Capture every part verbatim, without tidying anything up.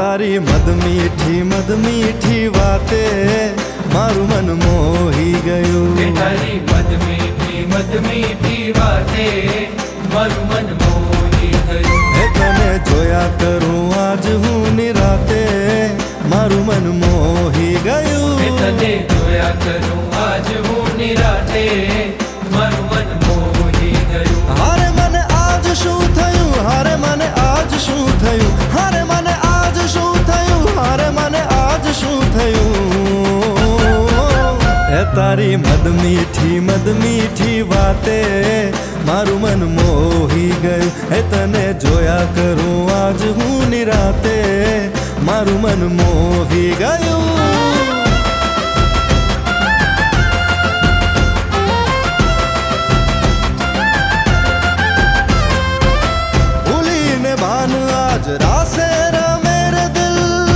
તારી મદ મીઠી મદ મીઠી વાતે મારું મન મોહી ગયું. તારી મદ મીઠી મદ મીઠી વાતે મારું મન મોહી ગયું. હે તને જોયા કરું આજ હું નિરાતે મારું મન મોહી ગયું. તને જોયા કરું આજ હું નિરાતે મારું મન મોહી ગયું. હારે મને આજ શું થયું, હારે મને આજ શું થયું, હારે મને આજ શું થયું, હારે મને આજ શું થયું. હે તારી મદ મીઠી મદ મીઠી વાતે મારું મન મોહી ગયું. હે તને જોયા કરું આજ હું નિરાતે મારું મન મોહી ગયું. रासे मेरे दिल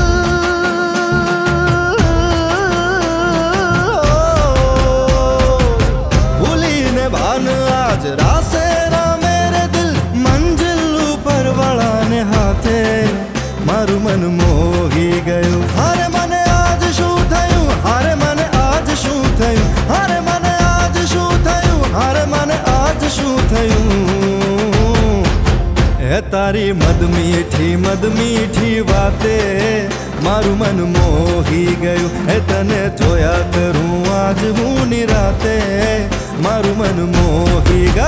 भूली ने भान आज रासे मेरे दिल मंजिल ऊपर वाला ने हाथे मारू मन मोही गયું. हारे मने आज શું થયું, हारे मने आज શું થયું, हारे मने आज શું થયું, हारे मने आज શું થયું. હે તારી મદ મીઠી મદ મીઠી વાતે મારું મન મોહી ગયું. હે તને જોયા કરું આજ હું નિરાતે મારું મન મોહી ગયું.